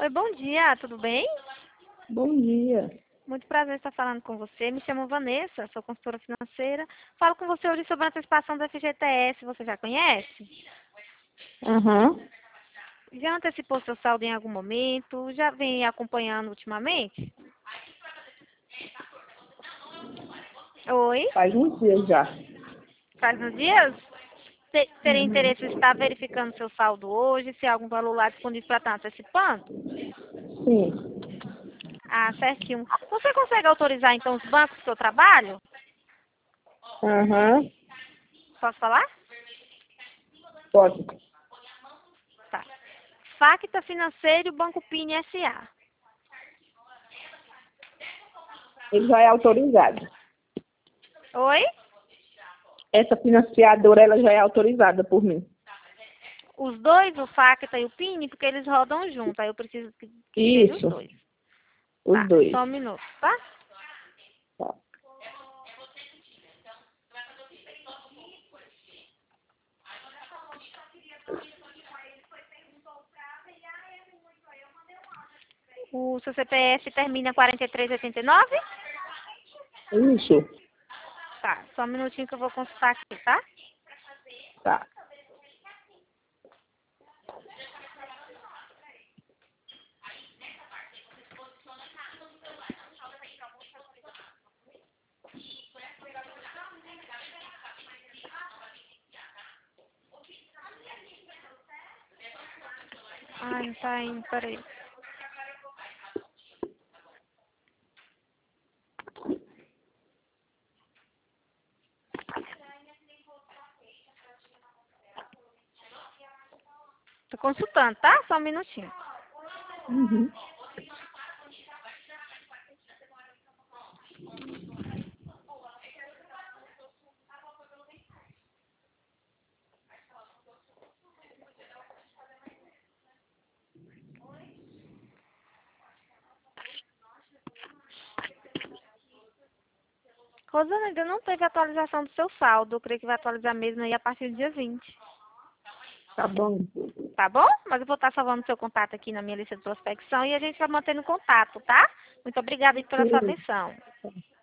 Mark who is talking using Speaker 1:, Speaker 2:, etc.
Speaker 1: Oi, bom dia, tudo bem?
Speaker 2: Bom dia.
Speaker 1: Muito prazer estar falando com você. Me chamo Vanessa, sou consultora financeira. Falo com você hoje sobre a antecipação do FGTS. Você já conhece?
Speaker 2: Aham.
Speaker 1: Já antecipou seu saldo em algum momento? Já vem acompanhando ultimamente? Oi?
Speaker 2: Faz uns dias já.
Speaker 1: Faz uns dias? Teria
Speaker 2: Uhum.
Speaker 1: interesse em estar verificando seu saldo hoje, se há algum valor lá disponível para estar antecipando?
Speaker 2: Sim.
Speaker 1: Ah, certinho. Você consegue autorizar, então, os bancos que eu trabalho?
Speaker 2: Aham.
Speaker 1: Posso falar?
Speaker 2: Pode.
Speaker 1: Tá. Facta Financeiro e Banco Pini S.A.
Speaker 2: Ele já é autorizado.
Speaker 1: Oi?
Speaker 2: Essa financiadora, ela já é autorizada por mim.
Speaker 1: Os dois, o Facta e o Pini, porque eles rodam junto. Aí eu preciso que seja os
Speaker 2: Isso.
Speaker 1: dois.
Speaker 2: Os
Speaker 1: Tá,
Speaker 2: dois.
Speaker 1: só um minuto, tá?
Speaker 2: Tá.
Speaker 1: O seu CPF termina 4389?
Speaker 2: Isso.
Speaker 1: Tá, só um minutinho que eu vou consultar aqui, tá?
Speaker 2: Tá.
Speaker 1: Ai, não tá indo, peraí. Tô consultando, tá? Só um minutinho.
Speaker 2: Uhum.
Speaker 1: Rosana, ainda não teve atualização do seu saldo. Eu creio que vai atualizar mesmo aí a partir do dia 20.
Speaker 2: Tá bom.
Speaker 1: Tá bom? Mas eu vou estar salvando seu contato aqui na minha lista de prospecção e a gente vai mantendo contato, tá? Muito obrigada aí pela sua
Speaker 2: Sim.
Speaker 1: atenção.